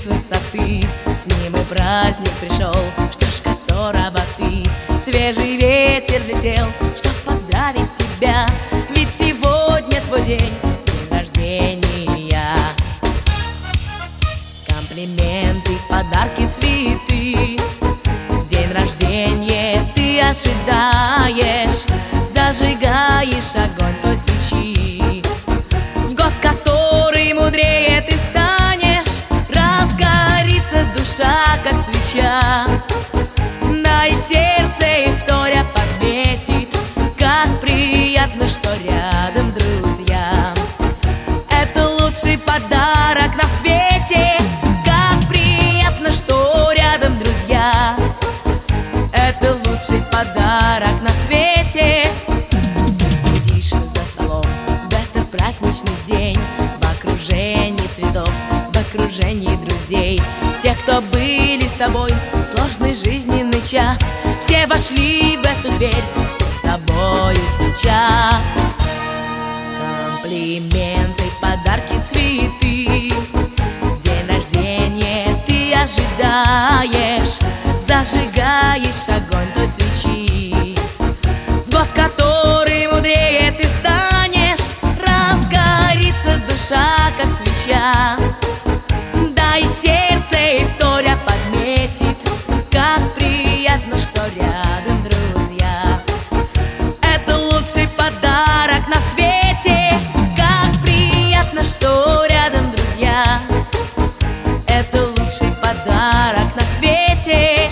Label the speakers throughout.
Speaker 1: с высоты. С ним и праздник пришел, ждешь которого ты. Свежий ветер влетел, чтоб поздравить тебя, ведь сегодня твой день, день рождения. Комплименты, подарки, цветы. День рождения ты ожидаешь, зажигаешь огонь той свечи. В год, который мудрее ты станешь, разгорится душа, как свеча. Да и сердце и вторя подметит, как приятно, что рядом друзья. Это лучший подарок на свете, как приятно, что рядом друзья. Это лучший подарок на свете. Сидишь за столом в этот праздничный день, в окружении цветов, в окружении друзей. Все, кто были с тобой в сложный жизненный час, все вошли в эту дверь, все с тобою сейчас. Комплименты, подарки, цветы. День рождения ты ожидаешь, зажигаешь огонь той свечи. В год, который мудрее ты станешь, разгорится душа, как свеча. Да и сердце и вторя подметит, как приятно, что рядом друзья. Это лучший подарок на свете, как приятно, что рядом друзья. Это лучший подарок на свете.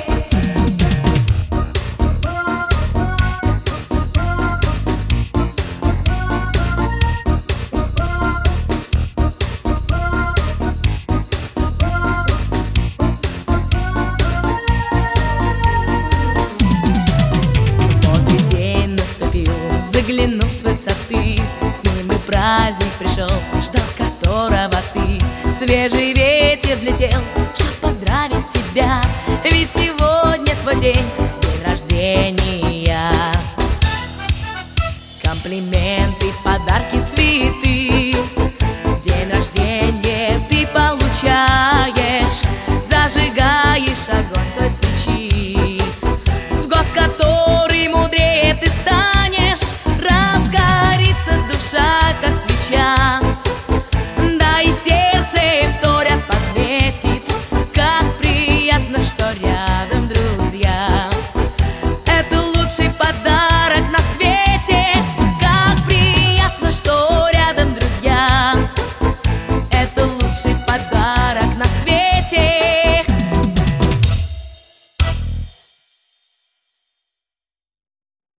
Speaker 1: Заглянув с высоты, с ним и праздник пришел, ждал которого ты. Свежий ветер влетел, чтоб поздравить тебя, ведь сегодня твой день, день рождения. Комплименты, подарки, цветы.